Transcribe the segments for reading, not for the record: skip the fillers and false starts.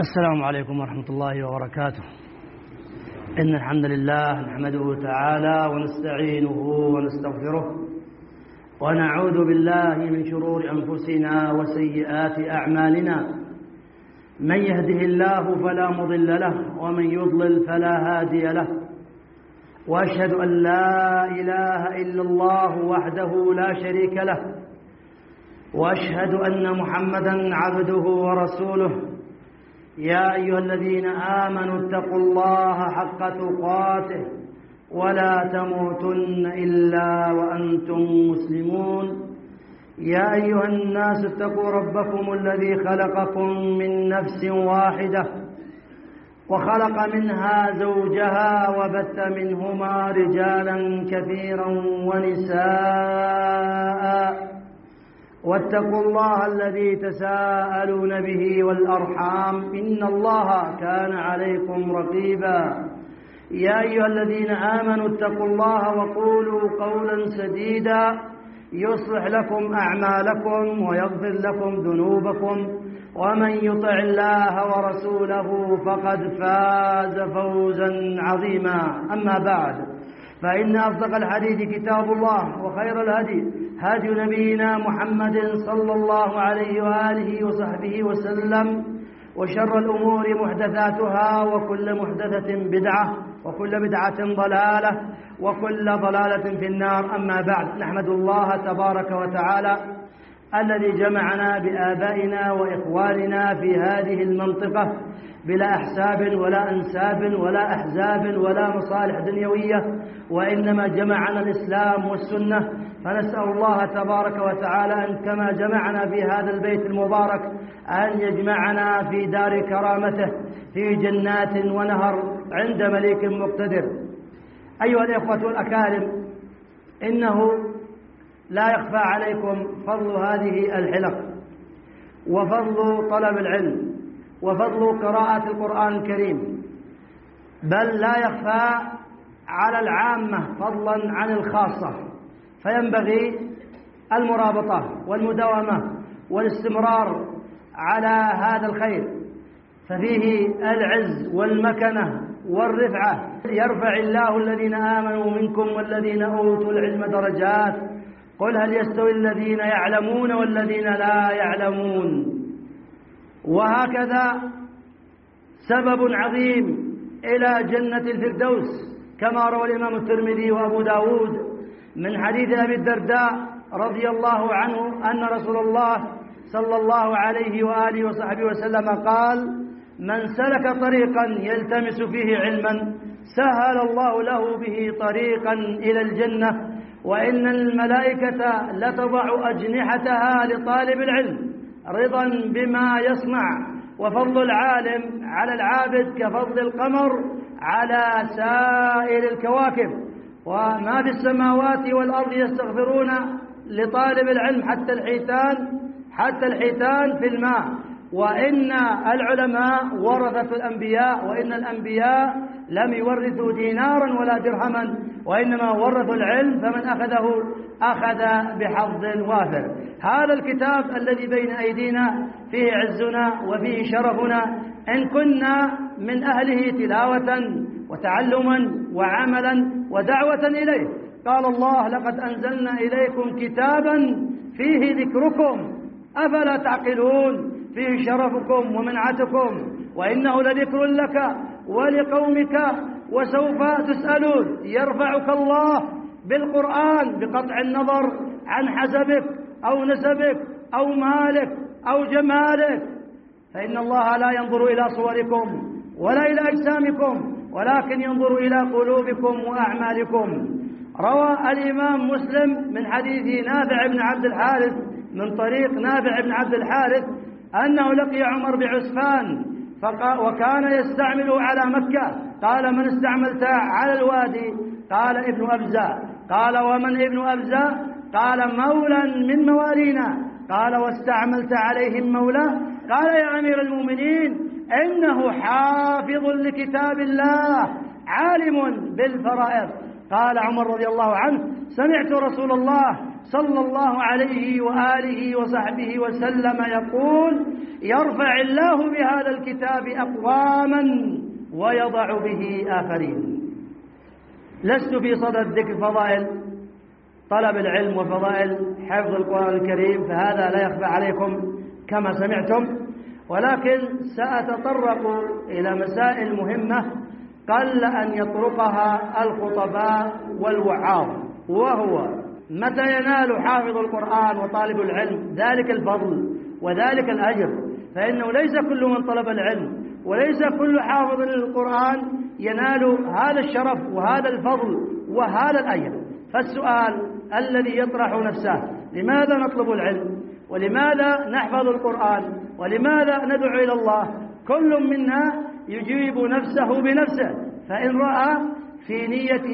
السلام عليكم ورحمة الله وبركاته. إن الحمد لله نحمده تعالى ونستعينه ونستغفره ونعوذ بالله من شرور أنفسنا وسيئات أعمالنا. من يهده الله فلا مضل له ومن يضلل فلا هادي له، وأشهد أن لا إله إلا الله وحده لا شريك له، وأشهد أن محمدا عبده ورسوله. يا أيها الذين آمنوا اتقوا الله حق تقاته ولا تموتن إلا وأنتم مسلمون. يا أيها الناس اتقوا ربكم الذي خلقكم من نفس واحدة وخلق منها زوجها وبث منهما رجالا كثيرا ونساء، واتقوا الله الذي تساءلون به والأرحام إن الله كان عليكم رقيبا. يا أيها الذين آمنوا اتقوا الله وقولوا قولا سديدا يصلح لكم أعمالكم ويغفر لكم ذنوبكم، ومن يطع الله ورسوله فقد فاز فوزا عظيما. أما بعد، فإن أصدق الحديث كتاب الله، وخير الهدي هدي نبينا محمد صلى الله عليه وآله وصحبه وسلم، وشر الأمور محدثاتها، وكل محدثة بدعة، وكل بدعة ضلالة، وكل ضلالة في النار. أما بعد، نحمد الله تبارك وتعالى الذي جمعنا بآبائنا وإخواننا في هذه المنطقة بلا أحساب ولا أنساب ولا أحزاب ولا مصالح دنيوية، وإنما جمعنا الإسلام والسنة. فنسأل الله تبارك وتعالى أن كما جمعنا في هذا البيت المبارك أن يجمعنا في دار كرامته في جنات ونهر عند مليك مقتدر. أيها الإخوة الأكارم، إنه لا يخفى عليكم فضل هذه الحلق، وفضل طلب العلم، وفضل قراءة القرآن الكريم، بل لا يخفى على العامة فضلا عن الخاصة. فينبغي المرابطة والمداومة والاستمرار على هذا الخير، ففيه العز والمكنة والرفعة. يرفع الله الذين آمنوا منكم والذين أوتوا العلم درجات، قل هل يستوي الذين يعلمون والذين لا يعلمون. وهكذا سبب عظيم إلى جنة الفردوس، كما روى الإمام الترمذي وأبو داود من حديث أبي الدرداء رضي الله عنه أن رسول الله صلى الله عليه وآله وصحبه وسلم قال: من سلك طريقا يلتمس فيه علما سهل الله له به طريقا إلى الجنة، وإن الملائكة لتضع أجنحتها لطالب العلم رضا بما يصنع. وفضل العالم على العابد كفضل القمر على سائر الكواكب. وما في السماوات والأرض يستغفرون لطالب العلم حتى الحيتان في الماء. وإن العلماء ورثة الأنبياء، وإن الأنبياء لم يورثوا دينارا ولا درهما، وإنما ورثوا العلم، فمن أخذه أخذ بحظ وافر. هذا الكتاب الذي بين أيدينا فيه عزنا وفيه شرفنا إن كنا من أهله تلاوة وتعلما وعملا ودعوة إليه. قال الله: لقد أنزلنا إليكم كتابا فيه ذكركم أفلا تعقلون، فيه شرفكم ومنعتكم، وإنه لذكر لك ولقومك وسوف تسألون. يرفعك الله بالقرآن بقطع النظر عن حسبك أو نسبك أو مالك أو جمالك، فإن الله لا ينظر إلى صوركم ولا إلى أجسامكم، ولكن ينظر إلى قلوبكم وأعمالكم. روى الإمام مسلم من حديث نافع بن عبد الحارث من طريق نافع بن عبد الحارث أنه لقي عمر بعسفان وكان يستعمل على مكة. قال: من استعملت على الوادي؟ قال: ابن أبزة. قال: ومن ابن أبزة؟ قال: مولا من موالينا. قال: واستعملت عليهم مولا؟ قال: يا أمير المؤمنين، إنه حافظ لكتاب الله عالم بالفرائض. قال عمر رضي الله عنه: سمعت رسول الله صلى الله عليه وآله وصحبه وسلم يقول: يرفع الله بهذا الكتاب أقواما ويضع به آخرين. لست في صدد ذكر فضائل طلب العلم وفضائل حفظ القرآن الكريم، فهذا لا يخفى عليكم كما سمعتم، ولكن سأتطرق إلى مسائل مهمة قل أن يطرقها الخطباء والوعاظ، وهو: متى ينال حافظ القرآن وطالب العلم ذلك الفضل وذلك الأجر؟ فإنه ليس كل من طلب العلم وليس كل حافظ للقرآن ينال هذا الشرف وهذا الفضل وهذا الأجر. فالسؤال الذي يطرح نفسه: لماذا نطلب العلم؟ ولماذا نحفظ القرآن؟ ولماذا ندعو إلى الله؟ كل منا يجيب نفسه بنفسه، فإن رأى في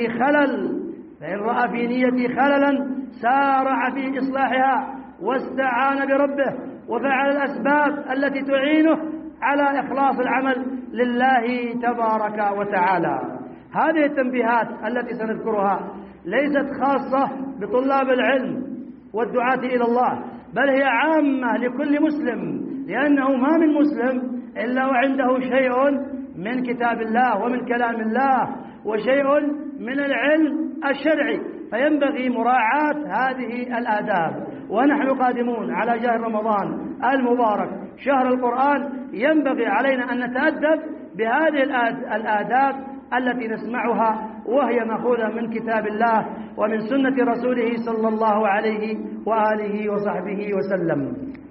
نيته خللا سارع في إصلاحها واستعان بربه وفعل الأسباب التي تعينه على إخلاص العمل لله تبارك وتعالى. هذه التنبيهات التي سنذكرها ليست خاصة بطلاب العلم والدعاة إلى الله، بل هي عامة لكل مسلم، لأنه ما من مسلم إلا وعنده شيء من كتاب الله ومن كلام الله وشيء من العلم الشرعي، فينبغي مراعاة هذه الآداب. ونحن قادمون على شهر رمضان المبارك، شهر القرآن، ينبغي علينا أن نتأدب بهذه الآداب التي نسمعها، وهي مأخوذة من كتاب الله ومن سنة رسوله صلى الله عليه وآله وصحبه وسلم.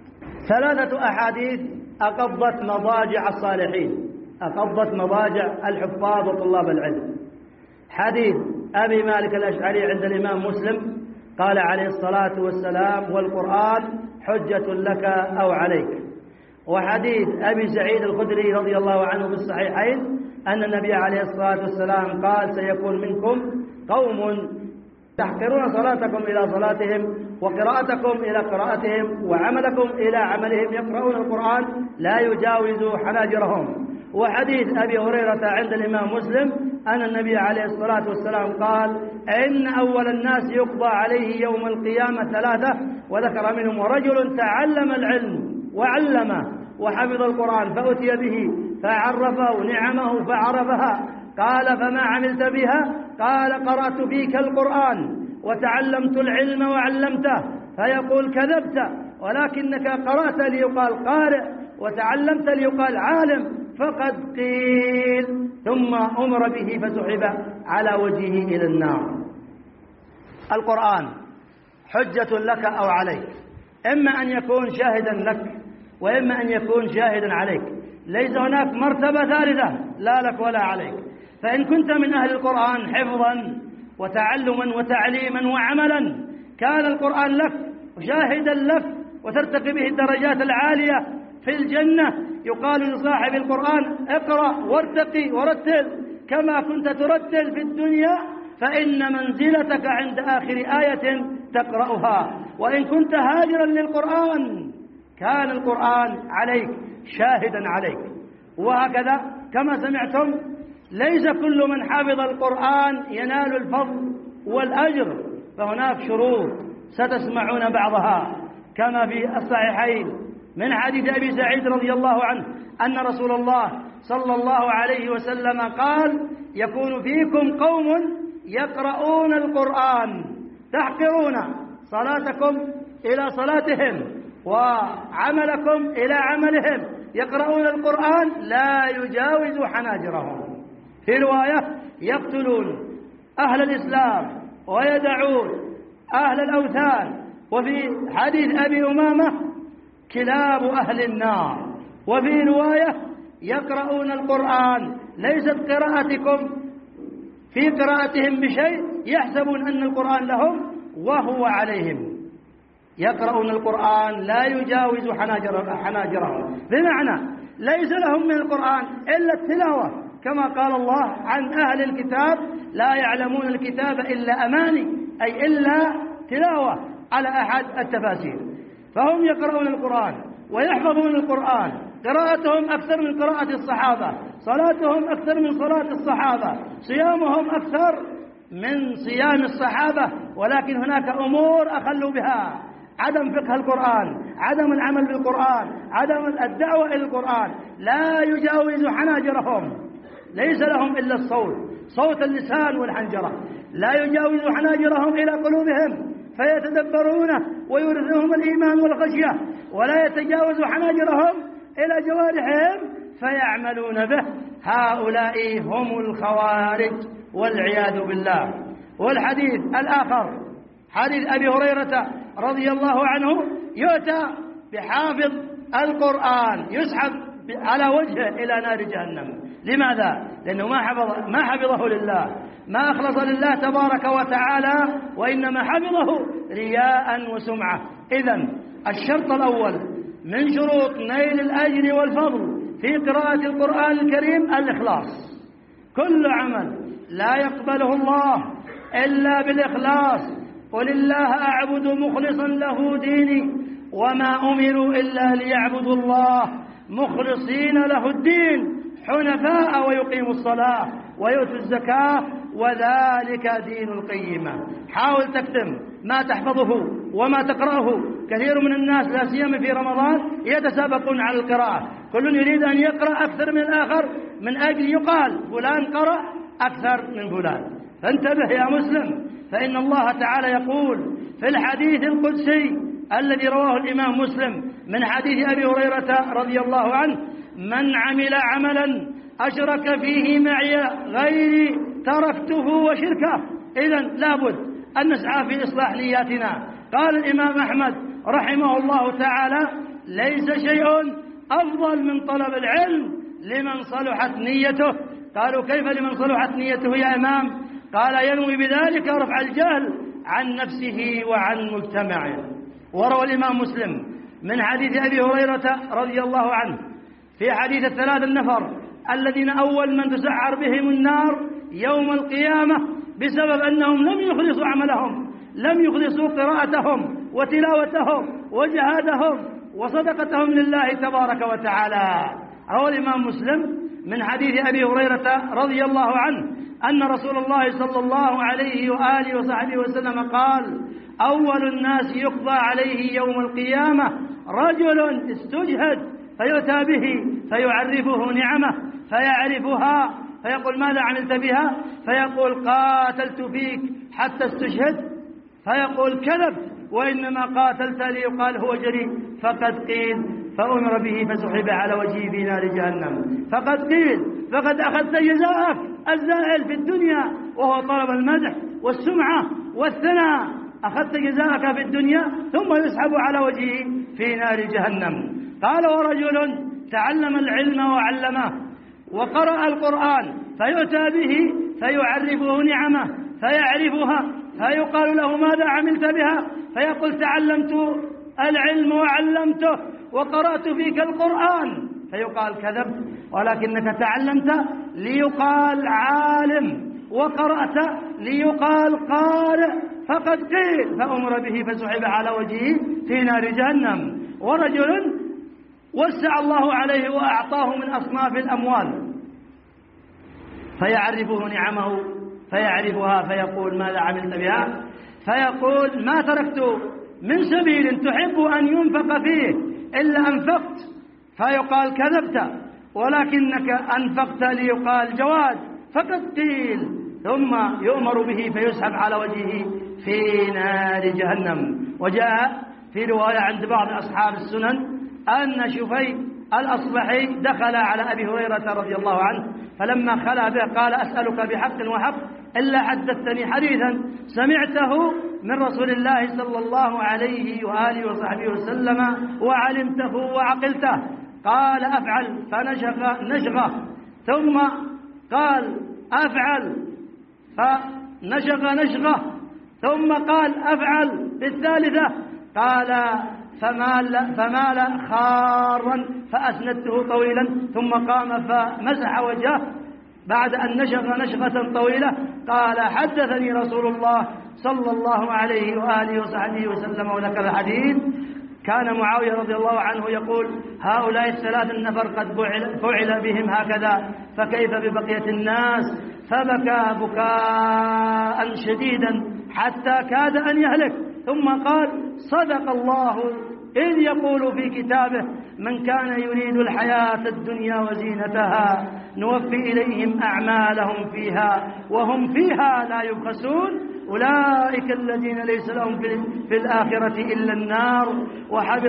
3 أحاديث أقضت مضاجع الصالحين، أقضت مضاجع الحفاظ وطلاب العلم. حديث أبي مالك الأشعري عند الإمام مسلم قال عليه الصلاة والسلام: والقرآن حجة لك أو عليك. وحديث أبي سعيد الخدري رضي الله عنه في الصحيحين أن النبي عليه الصلاة والسلام قال: سيكون منكم قوم تحقرون صلاتكم إلى صلاتهم وقراءتكم إلى قراءتهم وعملكم إلى عملهم، يقرؤون القرآن لا يجاوز حناجرهم. وحديث أبي هريرة عند الإمام مسلم أن النبي عليه الصلاة والسلام قال: إن أول الناس يقضى عليه يوم القيامة 3، وذكر منهم: ورجل تعلم العلم وعلمه وحفظ القرآن فأتي به فعرفه نعمه فعرفها، قال: فما عملت بها؟ قال: قرأت فيك القرآن وتعلمت العلم وعلمته. فيقول: كذبت، ولكنك قرأت ليقال قارئ وتعلمت ليقال عالم، فقد قيل. ثم أمر به فسحب على وجهه إلى النار. القرآن حجة لك أو عليك، إما أن يكون شاهدا لك وإما أن يكون شاهدا عليك، ليس هناك مرتبة ثالثة لا لك ولا عليك. فإن كنت من أهل القرآن حفظا وتعلما وتعليما وعملا كان القرآن لك وشاهدا لك وترتقي به الدرجات العالية في الجنة. يقال لصاحب القرآن: اقرأ وارتقي ورتل كما كنت ترتل في الدنيا، فإن منزلتك عند آخر آية تقرأها. وإن كنت هاجرا للقرآن كان القرآن عليك شاهدا عليك. وهكذا كما سمعتم ليس كل من حفظ القرآن ينال الفضل والأجر، فهناك شروط ستسمعون بعضها كما في الصحيحين من حديث أبي سعيد رضي الله عنه أن رسول الله صلى الله عليه وسلم قال: يكون فيكم قوم يقرؤون القرآن تحقرون صلاتكم إلى صلاتهم وعملكم إلى عملهم، يقرؤون القرآن لا يجاوز حناجرهم. في رواية: يقتلون أهل الإسلام ويدعون أهل الأوثان. وفي حديث أبي أمامة: كلاب أهل النار. وفي رواية: يقرؤون القرآن ليست قراءتكم في قراءتهم بشيء، يحسبون أن القرآن لهم وهو عليهم. يقرؤون القرآن لا يجاوز حناجرهم، بمعنى ليس لهم من القرآن إلا التلاوة، كما قال الله عن أهل الكتاب: لا يعلمون الكتاب إلا أماني، أي إلا تلاوة على أحد التفاسير. فهم يقرؤون القرآن ويحفظون القرآن، قراءتهم أكثر من قراءة الصحابة، صلاتهم أكثر من صلاة الصحابة، صيامهم أكثر من صيام الصحابة، ولكن هناك أمور أخلوا بها: عدم فقه القرآن، عدم العمل بالقرآن، عدم الدعوة إلى القرآن. لا يجاوز حناجرهم، ليس لهم إلا الصوت، صوت اللسان والحنجرة، لا يجاوز حناجرهم إلى قلوبهم فيتدبرونه ويورثهم الإيمان والخشية، ولا يتجاوز حناجرهم إلى جوارحهم فيعملون به. هؤلاء هم الخوارج والعياذ بالله. والحديث الآخر حديث أبي هريرة رضي الله عنه: يؤتى بحافظ القرآن يسحب على وجهه إلى نار جهنم. لماذا؟ لأنه ما حفظه لله، ما أخلص لله تبارك وتعالى، وإنما حفظه رياء وسمعة. إذن الشرط الأول من شروط نيل الأجر والفضل في قراءة القرآن الكريم الإخلاص. كل عمل لا يقبله الله إلا بالإخلاص. قل الله أعبد مخلصا له ديني وما أمروا إلا ليعبدوا الله مخلصين له الدين حنفاء ويقيموا الصلاة ويؤتوا الزكاة وذلك دين القيمة. حاول تكتم ما تحفظه وما تقرأه. كثير من الناس لا سيما في رمضان يتسابقون على القراءة، كل يريد أن يقرأ أكثر من الآخر من أجل يقال فلان قرأ أكثر من فلان. فانتبه يا مسلم، فإن الله تعالى يقول في الحديث القدسي الذي رواه الإمام مسلم من حديث أبي هريرة رضي الله عنه: من عمل عملا أشرك فيه معي غيري تركته وشركه. إذن لابد أن نسعى في إصلاح نياتنا. قال الإمام أحمد رحمه الله تعالى: ليس شيء أفضل من طلب العلم لمن صلحت نيته. قالوا: كيف لمن صلحت نيته يا إمام؟ قال: ينوي بذلك رفع الجهل عن نفسه وعن مجتمعه. وروى الإمام مسلم من حديث أبي هريرة رضي الله عنه في حديث الثلاث النفر الذين أول من تسعر بهم النار يوم القيامة بسبب أنهم لم يخلصوا عملهم، لم يخلصوا قراءتهم وتلاوتهم وجهادهم وصدقتهم لله تبارك وتعالى. روى الإمام مسلم من حديث أبي هريرة رضي الله عنه أن رسول الله صلى الله عليه وآله وصحبه وسلم قال: أول الناس يقضى عليه يوم القيامة رجل استجهد فيؤتى به فيعرفه نعمه فيعرفها فيقول: ماذا عملت بها؟ فيقول: قاتلت فيك حتى استشهد. فيقول: كذبت، وإنما قاتلت ليقال هو جريء. فقد قيل فأمر به فسحب على وجهه في نار جهنم. فقد قيل فقد أخذت جزاءك الزائل في الدنيا وهو طلب المدح والسمعة والثناء، أخذت جزاءك في الدنيا ثم يسحب على وجهه في نار جهنم. قال: ورجل تعلم العلم وعلمه وقرأ القرآن فيؤتى به فيعرفه نعمه فيعرفها فيقال له: ماذا عملت بها؟ فيقول: تعلمت العلم وعلمته وقرأت فيك القرآن. فيقال: كذبت، ولكنك تعلمت ليقال عالم وقرأت ليقال قارئ. فقد قيل فأمر به فسحب على وجهه في نار جهنم. ورجل وسع الله عليه وأعطاه من أصناف الأموال فيعرفه نعمه فيعرفها فيقول: ماذا عملت بها؟ فيقول: ما تركت من سبيل تحب أن ينفق فيه إلا أنفقت. فيقال: كذبت، ولكنك أنفقت ليقال جواد. فقد قيل ثم يؤمر به فيسحب على وجهه في نار جهنم. وجاء في رواية عند بعض أصحاب السنن أن شفي الأصبحي دخل على أبي هريرة رضي الله عنه، فلما خلا به قال: أسألك بحق وحق إلا حدثتني حديثا سمعته من رسول الله صلى الله عليه وآله وصحبه وسلم وعلمته وعقلته. قال: أفعل. فنشغ نشغه، ثم قال: أفعل. فنشغ نشغه، ثم قال: أفعل. بالثالثة قال: فمال خارا فأسندته طويلا، ثم قام فمسح وجهه بعد أن نشغ نشغة طويلة. قال: حدثني رسول الله صلى الله عليه وآله وصحبه وسلم وذكر الحديث. كان معاوية رضي الله عنه يقول: هؤلاء الثلاث النفر قد فعل بهم هكذا، فكيف ببقية الناس؟ فبكى بكاء شديدا حتى كاد أن يهلك، ثم قال: صدق الله إذ يقول في كتابه: من كان يريد الحياة الدنيا وزينتها نوفي إليهم أعمالهم فيها وهم فيها لا يبخسون، أولئك الذين ليس لهم في الآخرة إلا النار وحبط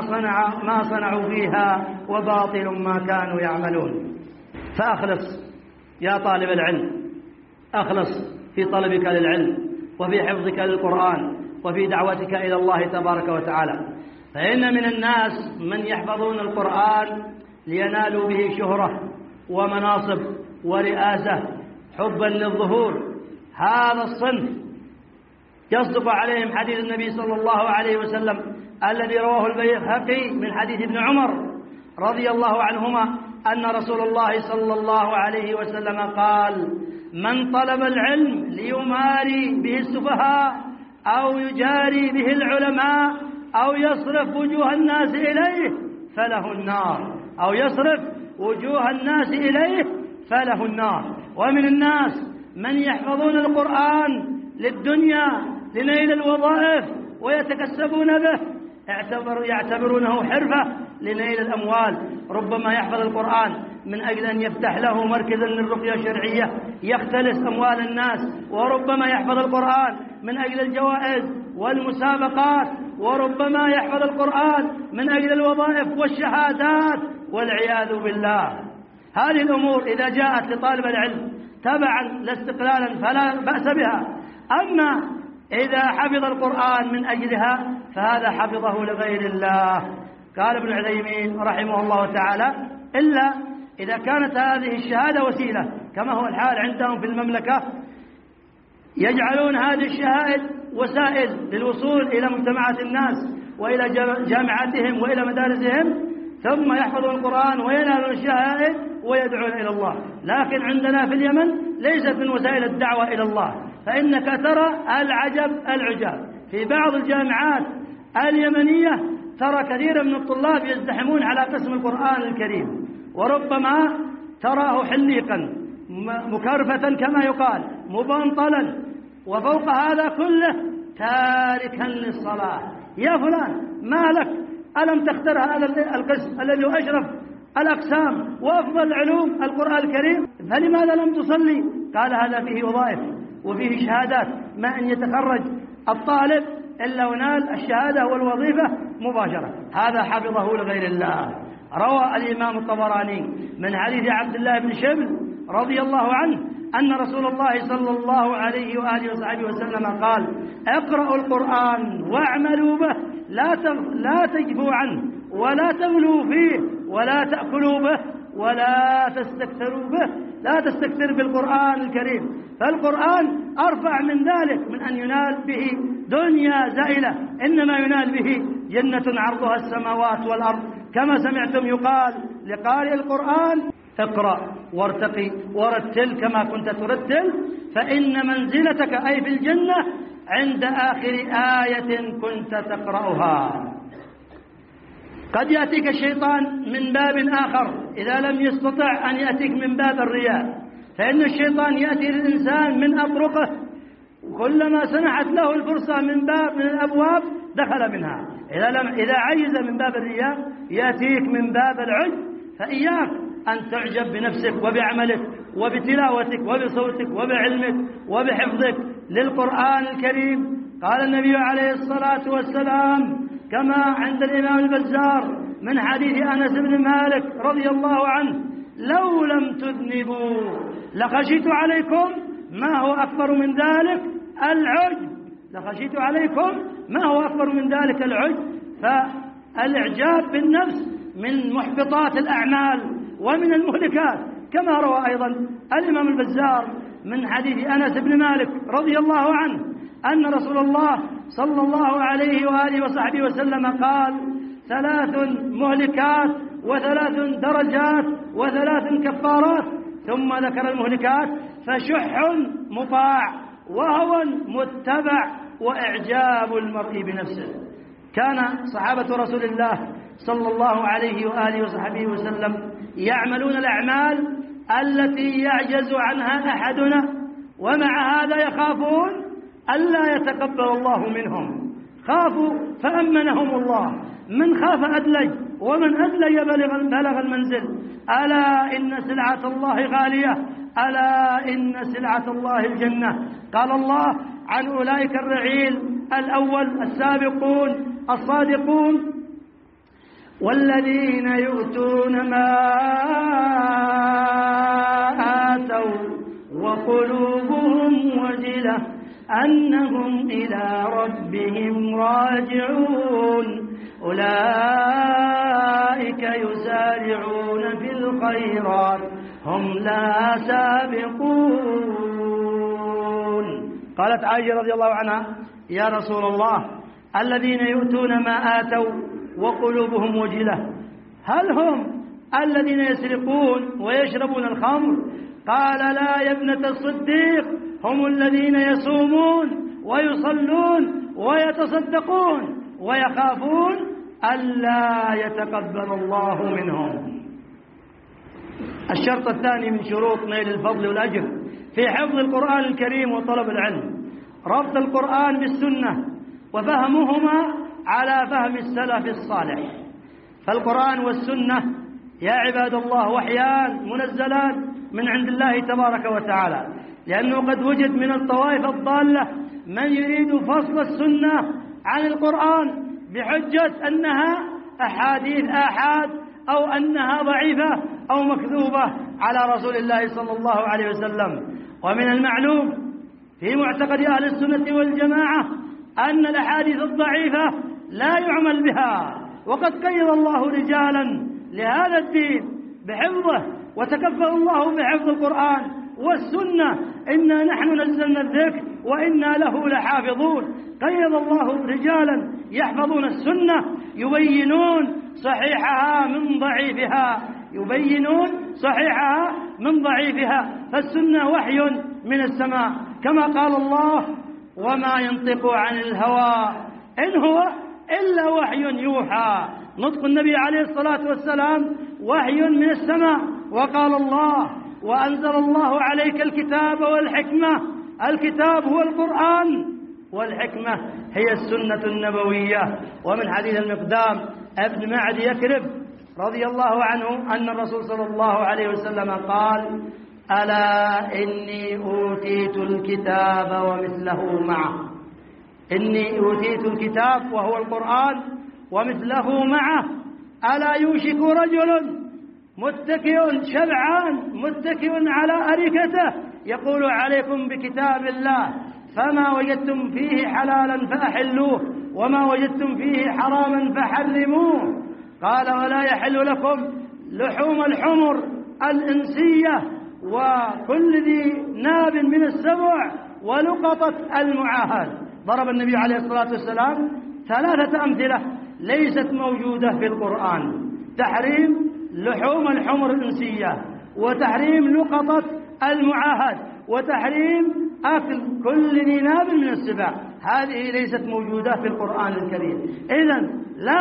ما صنعوا فيها وباطل ما كانوا يعملون. فأخلص يا طالب العلم، أخلص في طلبك للعلم وفي حفظك للقرآن وفي دعوتك إلى الله تبارك وتعالى، فإن من الناس من يحفظون القرآن لينالوا به شهرة ومناصب ورئاسة حبا للظهور. هذا الصنف يصدق عليهم حديث النبي صلى الله عليه وسلم الذي رواه البيهقي من حديث ابن عمر رضي الله عنهما أن رسول الله صلى الله عليه وسلم قال: من طلب العلم ليماري به السفهاء أو يجاري به العلماء أو يصرف وجوه الناس إليه فله النار، أو يصرف وجوه الناس إليه فله النار. ومن الناس من يحفظون القرآن للدنيا لنيل الوظائف ويتكسبون به، يعتبرونه حرفة لنيل الأموال. ربما يحفظ القرآن من أجل أن يفتح له مركزا للرقية الشرعية يختلس أموال الناس، وربما يحفظ القرآن من أجل الجوائز والمسابقات، وربما يحفظ القرآن من أجل الوظائف والشهادات والعياذ بالله. هذه الأمور إذا جاءت لطالب العلم تبعا لا استقلالا فلا بأس بها، أما إذا حفظ القرآن من أجلها فهذا حفظه لغير الله. قال ابن عثيمين رحمه الله تعالى: إلا إذا كانت هذه الشهادة وسيلة كما هو الحال عندهم في المملكة، يجعلون هذه الشهائد وسائل للوصول إلى مجتمعات الناس وإلى جامعاتهم وإلى مدارسهم، ثم يحفظون القرآن وينالون الشهائد ويدعون إلى الله. لكن عندنا في اليمن ليست من وسائل الدعوة إلى الله، فإنك ترى العجاب في بعض الجامعات اليمنية، ترى كثيرا من الطلاب يزدحمون على قسم القرآن الكريم، وربما تراه حليقا مكرفة كما يقال مبنطلا، وفوق هذا كله تاركا للصلاة. يا فلان ما لك؟ ألم تختر هذا القسم الذي هو أشرف الأقسام وأفضل علوم القرآن الكريم، فلماذا لم تصلي؟ قال: هذا فيه وظائف وفيه شهادات، ما أن يتخرج الطالب إلا ونال الشهادة والوظيفة مباشرة. هذا حفظه لغير الله. روى الإمام الطبراني من حديث عبد الله بن شبل رضي الله عنه أن رسول الله صلى الله عليه وآله وصحبه وسلم قال: اقرأوا القرآن واعملوا به، لا تجفوا عنه ولا تغلوا فيه ولا تأكلوا به ولا تستكثروا به. لا تستكثر بالقرآن الكريم، فالقرآن أرفع من ذلك، من أن ينال به دنيا زائلة، إنما ينال به جنة عرضها السماوات والأرض، كما سمعتم يقال لقارئ القرآن: اقرأ وارتقي ورتل كما كنت ترتل، فإن منزلتك أي في الجنة عند آخر آية كنت تقرأها. قد يأتيك الشيطان من باب آخر إذا لم يستطع أن يأتيك من باب الرياء، فإن الشيطان يأتي للإنسان من أطرقه، كلما سنحت له الفرصة من باب من الأبواب دخل منها. إذا عجز من باب الرياء يأتيك من باب العجب، فإياك أن تعجب بنفسك وبعملك وبتلاوتك وبصوتك وبعلمك وبحفظك للقرآن الكريم. قال النبي عليه الصلاة والسلام كما عند الإمام البزار من حديث أنس بن مالك رضي الله عنه: لو لم تذنبوا لخشيت عليكم ما هو أكبر من ذلك العجب. لخشيت عليكم ما هو أكبر من ذلك العجب. فالإعجاب بالنفس من محبطات الأعمال ومن المهلكات، كما روى أيضا الإمام البزار من حديث أنس بن مالك رضي الله عنه أن رسول الله صلى الله عليه وآله وصحبه وسلم قال: 3 مهلكات و3 درجات و3 كفارات، ثم ذكر المهلكات: فشح مطاع وهوى متبع وإعجاب المرء بنفسه. كان صحابة رسول الله صلى الله عليه وآله وصحبه وسلم يعملون الأعمال التي يعجز عنها أحدنا، ومع هذا يخافون ألا يتقبل الله منهم، خافوا فأمنهم الله. من خاف أدلج، ومن أدلج بلغ المنزل. ألا إن سلعة الله غالية، ألا إن سلعة الله الجنة. قال الله عن أولئك الرعيل الأول السابقون الصادقون: والذين يؤتون ما آتوا وقلوبهم وجلة أنهم إلى ربهم راجعون أولئك يسارعون في الخيرات هم لا سابقون. قالت عائشة رضي الله عنها: يا رسول الله، الذين يؤتون ما آتوا وقلوبهم وجلة، هل هم الذين يسرقون ويشربون الخمر؟ قال: لا يا ابنة الصديق، هم الذين يصومون ويصلون ويتصدقون ويخافون ألا يتقبل الله منهم. الشرط الثاني من شروط نيل الفضل والأجر في حفظ القرآن الكريم وطلب العلم ربط القرآن بالسنة وفهمهما على فهم السلف الصالح. فالقرآن والسنة يا عباد الله وحيان منزلان من عند الله تبارك وتعالى، لأنه قد وجد من الطوائف الضالة من يريد فصل السنة عن القرآن بحجة أنها أحاديث آحاد أو أنها ضعيفة أو مكذوبة على رسول الله صلى الله عليه وسلم. ومن المعلوم في معتقد أهل السنة والجماعة أن الأحاديث الضعيفة لا يعمل بها، وقد قيض الله رجالا لهذا الدين بحفظه، وتكفل الله بحفظ القرآن والسنة: إنا نحن نزلنا الذكر وإنا له لحافظون. قيض الله رجالا يحفظون السنة يبينون صحيحها من ضعيفها، يبينون صحيحها من ضعيفها. فالسنة وحي من السماء، كما قال الله: وما ينطق عن الهوى إن هو إلا وحي يوحى. نطق النبي عليه الصلاة والسلام وحي من السماء. وقال الله: وأنزل الله عليك الكتاب والحكمة. الكتاب هو القرآن، والحكمة هي السنة النبوية. ومن حديث المقدام ابن معد يكرب رضي الله عنه أن الرسول صلى الله عليه وسلم قال: ألا إني أوتيت الكتاب ومثله معه. إني أوتيت الكتاب وهو القرآن ومثله معه. ألا يوشك رجل متكئ شبعان متكئ على أريكته يقول: عليكم بكتاب الله، فما وجدتم فيه حلالا فأحلوه وما وجدتم فيه حراما فحرموه. قال: ولا يحل لكم لحوم الحمر الإنسية وكل ذي ناب من السبع ولقطة المعاهد. ضرب النبي عليه الصلاة والسلام 3 أمثلة ليست موجودة في القرآن: تحريم لحوم الحمر الإنسية، وتحريم لقطة المعاهد، وتحريم أكل كل ذي ناب من السبع. هذه ليست موجودة في القرآن الكريم. إذن لا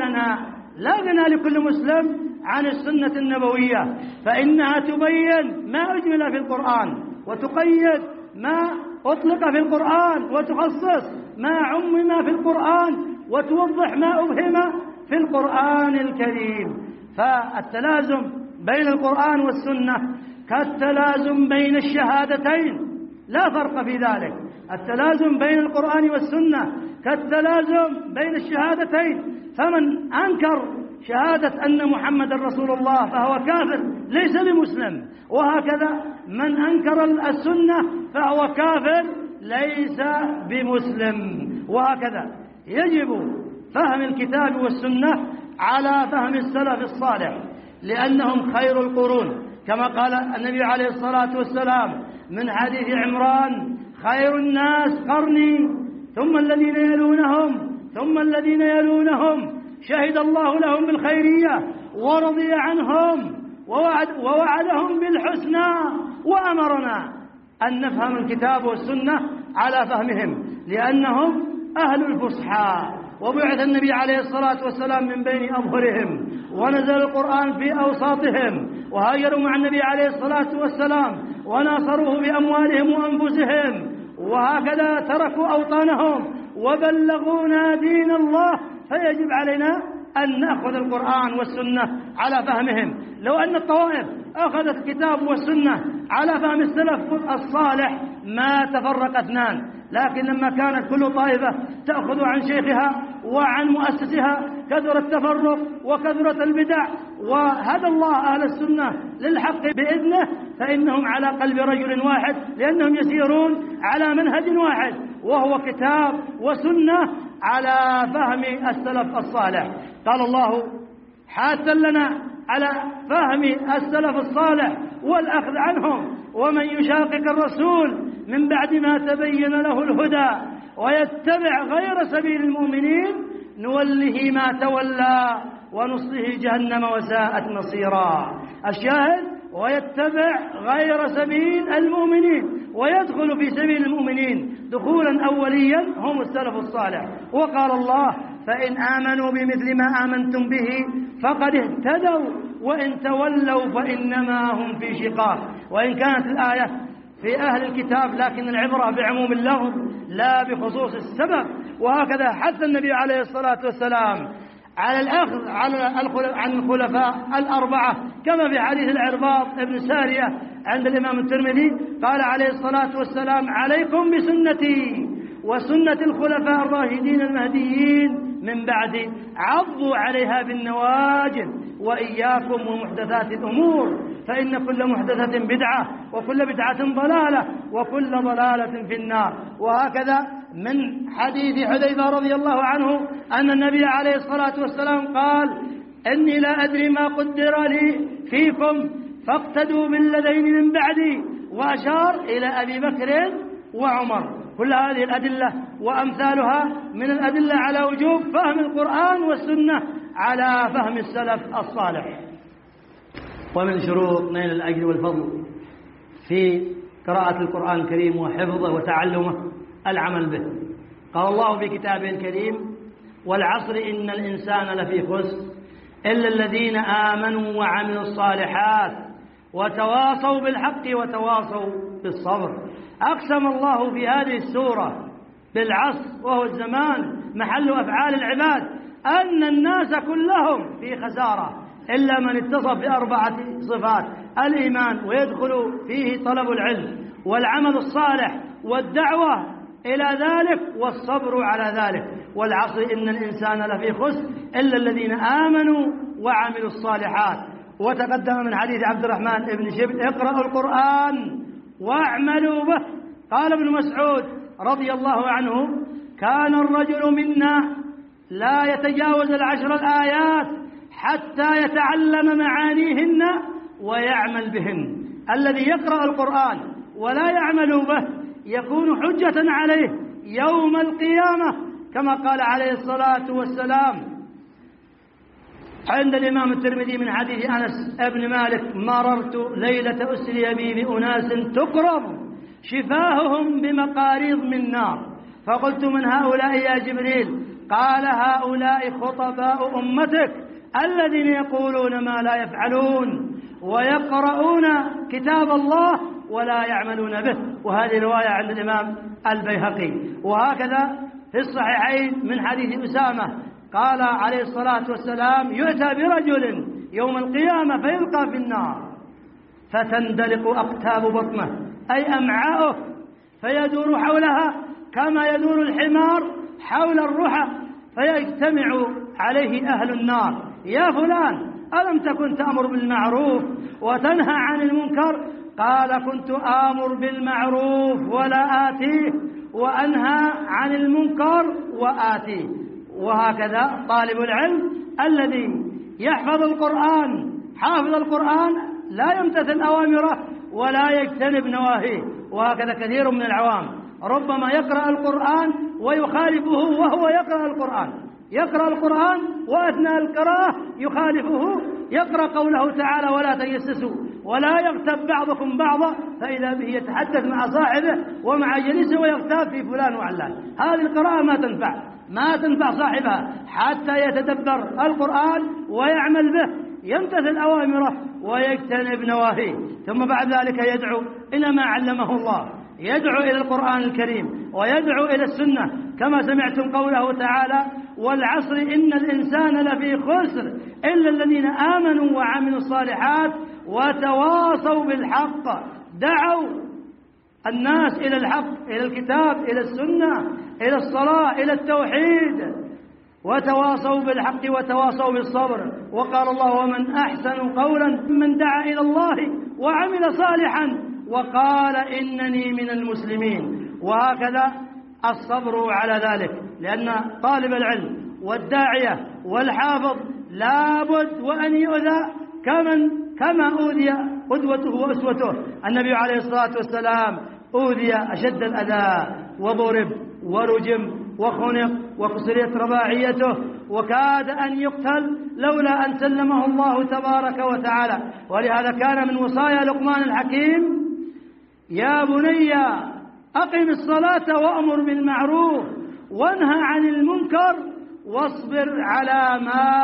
غنى لكل مسلم عن السنة النبوية، فإنها تبين ما أجمل في القرآن، وتقيد ما أطلق في القرآن، وتخصص ما عمم في القرآن، وتوضح ما أبهم في القرآن الكريم. فالتلازم بين القرآن والسنة كالتلازم بين الشهادتين، لا فرق في ذلك. التلازم بين القرآن والسنة كالتلازم بين الشهادتين. فمن أنكر شهادة أن محمد رسول الله فهو كافر ليس بمسلم، وهكذا من أنكر السنة فهو كافر ليس بمسلم، وهكذا. يجب فهم الكتاب والسنة على فهم السلف الصالح، لأنهم خير القرون، كما قال النبي عليه الصلاة والسلام من حديث عمران: خير الناس قرني ثم الذين يلونهم ثم الذين يلونهم. شهد الله لهم بالخيرية ورضي عنهم ووعدهم بالحسنى، وأمرنا أن نفهم الكتاب والسنة على فهمهم، لأنهم أهل الفصحى وبعث النبي عليه الصلاة والسلام من بين أظهرهم، ونزل القرآن في أوساطهم، وهاجروا مع النبي عليه الصلاة والسلام وناصروه بأموالهم وأنفسهم، وهكذا تركوا أوطانهم وبلغونا دين الله. فيجب علينا أن نأخذ القرآن والسنة على فهمهم. لو أن الطوائف أخذت الكتاب والسنة على فهم السلف الصالح ما تفرق اثنان، لكن لما كانت كل طائفة تأخذ عن شيخها وعن مؤسسها كثر التفرق وكثرت البدع، وهدى الله أهل السنة للحق بإذنه، فإنهم على قلب رجل واحد، لأنهم يسيرون على منهج واحد وهو كتاب وسنة على فهم السلف الصالح. قال الله حاثا لنا على فهم السلف الصالح والأخذ عنهم: ومن يشاقق الرسول من بعد ما تبين له الهدى ويتبع غير سبيل المؤمنين نوله ما تولى ونصله جهنم وساءت مصيرا. الشاهد: ويتبع غير سبيل المؤمنين، ويدخل في سبيل المؤمنين دخولا أوليا هم السلف الصالح. وقال الله: فإن آمنوا بمثل ما آمنتم به فقد اهتدوا وإن تولوا فإنما هم في شقاق. وإن كانت الآية في أهل الكتاب لكن العبرة بعموم اللفظ لا بخصوص السبب. وهكذا حث النبي عليه الصلاة والسلام على الأخذ عن الخلفاء الأربعة، كما في حديث العرباض بن سارية عند الإمام الترمذي قال عليه الصلاة والسلام: عليكم بسنتي وسنة الخلفاء الراشدين المهديين من بعدي، عضوا عليها بالنواجذ، وإياكم ومحدثات الأمور، فإن كل محدثة بدعة وكل بدعة ضلالة وكل ضلالة في النار. وهكذا من حديث حذيفة رضي الله عنه أن النبي عليه الصلاة والسلام قال: إني لا أدري ما قدر لي فيكم فاقتدوا بالذين من بعدي، وأشار إلى أبي بكر وعمر. كل هذه الأدلة وأمثالها من الأدلة على وجوب فهم القرآن والسنة على فهم السلف الصالح. ومن شروط نيل الأجر والفضل في قراءة القرآن الكريم وحفظه وتعلمه العمل به. قال الله في كتابه الكريم: والعصر إن الإنسان لفي خسر إلا الذين آمنوا وعملوا الصالحات وتواصوا بالحق وتواصوا بالصبر. أقسم الله في هذه السورة بالعصر، وهو الزمان محل أفعال العباد، أن الناس كلهم في خسارة إلا من اتصف بأربعة صفات: الإيمان، ويدخل فيه طلب العلم والعمل الصالح والدعوة إلى ذلك والصبر على ذلك. والعصر إن الإنسان لفي خسر إلا الذين آمنوا وعملوا الصالحات. وتقدم من حديث عبد الرحمن بن شبل: اقرأوا القرآن واعملوا به. قال ابن مسعود رضي الله عنه: كان الرجل منا لا يتجاوز 10 الآيات حتى يتعلم معانيهن ويعمل بهن. الذي يقرأ القرآن ولا يعمل به يكون حجة عليه يوم القيامة، كما قال عليه الصلاة والسلام عند الإمام الترمذي من حديث أنس بن مالك: مررت ليلة أسري بي بأناس تقرض شفاههم بمقاريض من نار، فقلت: من هؤلاء يا جبريل؟ قال: هؤلاء خطباء أمتك الذين يقولون ما لا يفعلون ويقرؤون كتاب الله ولا يعملون به. وهذه رواية عند الإمام البيهقي. وهكذا في الصحيحين من حديث أسامة قال عليه الصلاة والسلام: يؤتى برجل يوم القيامة فيلقى في النار فتندلق أقتاب بطنه أي أمعاؤه فيدور حولها كما يدور الحمار حول الرحى، فيجتمع عليه أهل النار: يا فلان ألم تكن تأمر بالمعروف وتنهى عن المنكر؟ قال: كنت آمر بالمعروف ولا آتيه وأنهى عن المنكر وآتيه. وهكذا طالب العلم الذي يحفظ القرآن حافظ القرآن لا يمتثل أوامره ولا يجتنب نواهيه. وهكذا كثير من العوام ربما يقرأ القرآن ويخالفه وهو يقرأ القرآن وأثناء القراءة يخالفه، يقرأ قوله تعالى: ولا تجسسوا ولا يغتاب بعضكم بعضا، فإذا به يتحدث مع صاحبه ومع جليسه ويغتاب في فلان وعلان. هذه القراءة ما تنفع صاحبها حتى يتدبر القرآن ويعمل به، يمتثل أوامره ويجتنب نواهيه، ثم بعد ذلك يدعو إلى ما علمه الله، يدعو إلى القرآن الكريم ويدعو إلى السنة، كما سمعتم قوله تعالى: والعصر إن الإنسان لفي خسر إلا الذين آمنوا وعملوا الصالحات وتواصوا بالحق. دعوا الناس إلى الحق، إلى الكتاب، إلى السنة، إلى الصلاة، إلى التوحيد، وتواصوا بالحق وتواصوا بالصبر. وقال الله: ومن أحسن قولا ممن دعا إلى الله وعمل صالحا وقال إنني من المسلمين. وهكذا الصبر على ذلك، لأن طالب العلم والداعية والحافظ لابد وأن يؤذى كما أوذي قدوته وأسوته. النبي عليه الصلاة والسلام أوذي أشد الأذى، وضرب ورجم وخنق وكسرت رباعيته، وكاد أن يقتل لولا أن سلمه الله تبارك وتعالى. ولهذا كان من وصايا لقمان الحكيم: يا بني أقم الصلاة وأمر بالمعروف وانهى عن المنكر واصبر على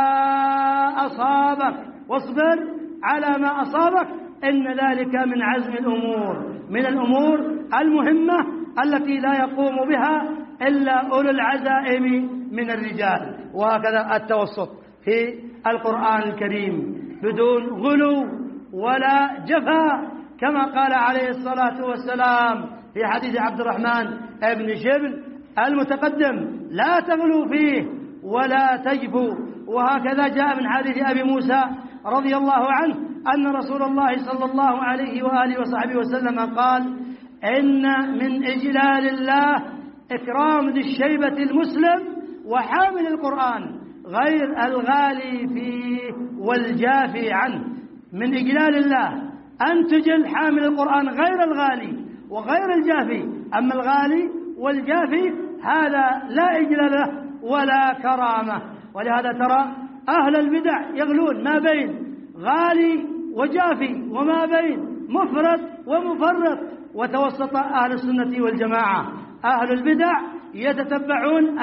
ما أصابك إن ذلك من عزم الأمور، من الأمور المهمة التي لا يقوم بها إلا أولو العزائم من الرجال. وهكذا التوسط في القرآن الكريم بدون غلو ولا جفا، كما قال عليه الصلاة والسلام في حديث عبد الرحمن بن شبل المتقدم: لا تغلوا فيه ولا تجفوا. وهكذا جاء من حديث أبي موسى رضي الله عنه أن رسول الله صلى الله عليه وآله وصحبه وسلم قال: إن من إجلال الله إكرام ذي الشيبة المسلم وحامل القرآن غير الغالي فيه والجافي عنه. من إجلال الله أن تجل حامل القرآن غير الغالي وغير الجافي. أما الغالي والجافي هذا لا إجلال له ولا كرامة. ولهذا ترى أهل البدع يغلون ما بين غالي وجافي وما بين مفرط ومفرط، وتوسط أهل السنة والجماعة. أهل البدع يتتبعون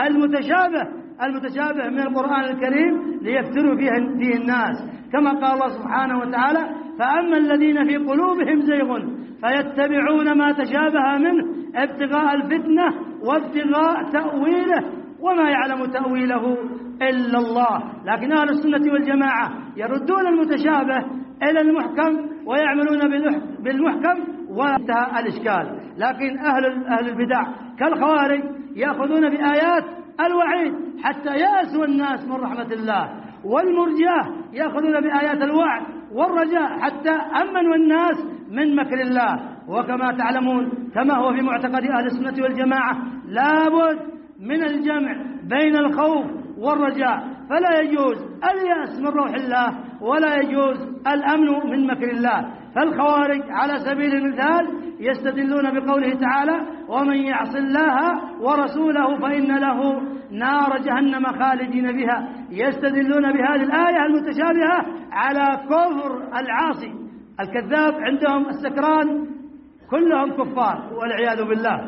المتشابه من القرآن الكريم ليفتنوا فيه الناس، كما قال الله سبحانه وتعالى: فأما الذين في قلوبهم زيغ فيتبعون ما تشابه منه ابتغاء الفتنة وابتغاء تأويله وما يعلم تأويله إلا الله. لكن أهل السنة والجماعة يردون المتشابه إلى المحكم ويعملون بالمحكم وانتهى الإشكال. لكن أهل البدع كالخوارج يأخذون بآيات الوعيد حتى يأسوا الناس من رحمة الله، والمرجئة يأخذون بآيات الوعد والرجاء حتى أمنوا الناس من مكر الله. وكما تعلمون كما هو في معتقد أهل السنة والجماعة لابد من الجمع بين الخوف والرجاء، فلا يجوز اليأس من روح الله ولا يجوز الأمن من مكر الله. فالخوارج على سبيل المثال يستدلون بقوله تعالى: ومن يعص الله ورسوله فإن له نار جهنم خالدين بها. يستدلون بهذه الآية المتشابهة على كفر العاصي الكذاب. عندهم السكران كلهم كفار والعياذ بالله.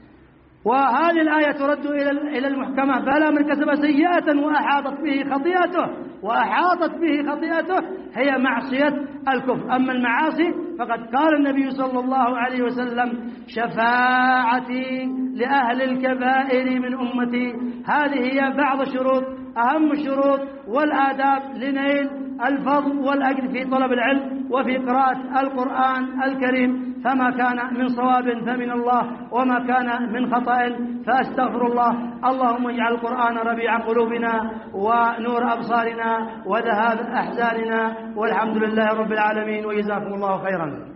وهذه الآية ترد إلى المحكمة: بلى من كسب سيئة وأحاطت به خطيئته هي معصية الكفر. أما المعاصي فقد قال النبي صلى الله عليه وسلم: شفاعتي لأهل الكبائر من أمتي. هذه هي بعض الشروط، أهم الشروط والآداب لنيل الفضل والأجر في طلب العلم وفي قراءة القرآن الكريم. فما كان من صواب فمن الله، وما كان من خطأ فأستغفر الله. اللهم اجعل القرآن ربيع قلوبنا ونور أبصارنا وذهاب أحزاننا، والحمد لله رب العالمين، وجزاكم الله خيرا.